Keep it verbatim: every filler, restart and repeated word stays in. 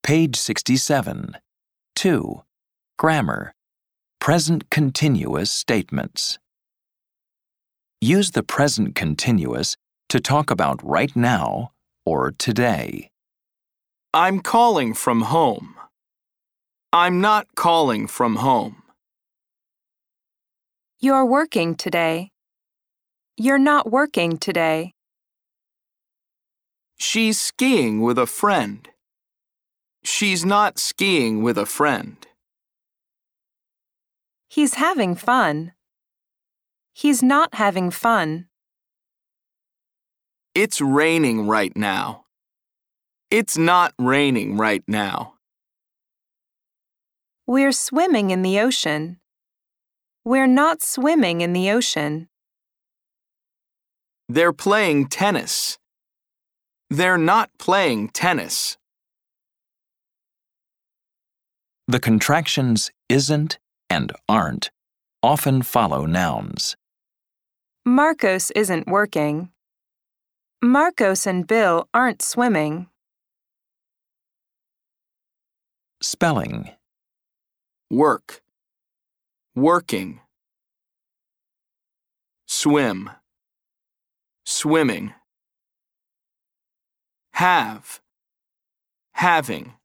Page sixty-seven. two. Grammar. Present continuous statements. Use the present continuous to talk about right now or today. I'm calling from home. I'm not calling from home. You're working today. You're not working today. She's skiing with a friend. She's not skiing with a friend. He's having fun. He's not having fun. It's raining right now. It's not raining right now. We're swimming in the ocean. We're not swimming in the ocean. They're playing tennis. They're not playing tennis. The contractions isn't and aren't often follow nouns. Marcos isn't working. Marcos and Bill aren't swimming. Spelling. Work. Working. Swim. Swimming. Have. Having.